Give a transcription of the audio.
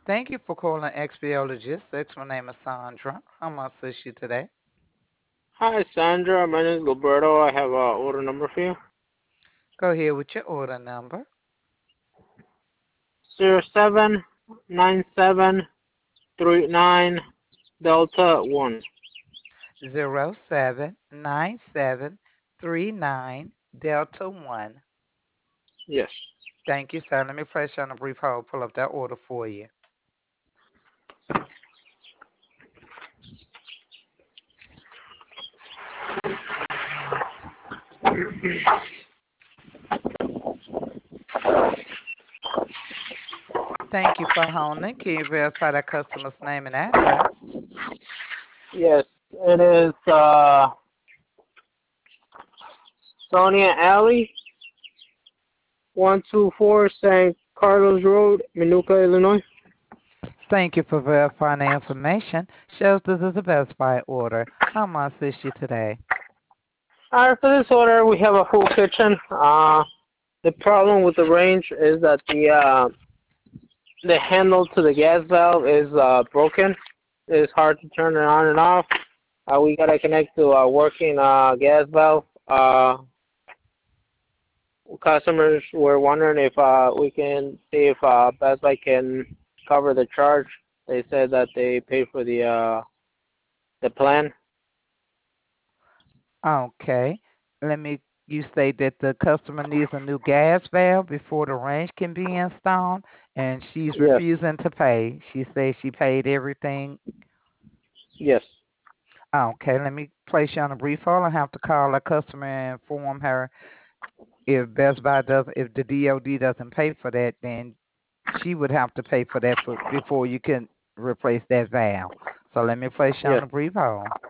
Thank you for calling XPO Logistics. My name is Sandra. How may I assist you today? Hi, Sandra. My name is Gilberto. I have a order number for you. Go ahead with your order number. 079739 Delta 1. 079739 Delta 1. Yes. Thank you, sir. Let me place you on a brief hold, pull up that order for you. Thank you for holding. Can you verify that customer's name and address? Yes, it is Sonia Alley, 124 St. Carlos Road, Minooka, Illinois. Thank you for verifying the information. Shows this is a Best Buy order. How may I assist you today? Alright, for this order, we have a full kitchen. The problem with the range is that the handle to the gas valve is broken. It's hard to turn it on and off. We gotta connect to a working gas valve. Customers were wondering if we can see if Best Buy can cover the charge. They said that they paid for the plan. Okay. Let me you say that the customer needs a new gas valve before the range can be installed and she's Yes, refusing to pay. She says she paid everything. yes, Okay, let me place you on a brief hold. I have to call the customer and inform her if Best Buy does if the DOD doesn't pay for that, then she would have to pay for that before you can replace that valve. So let me place you on yes. a brief hold.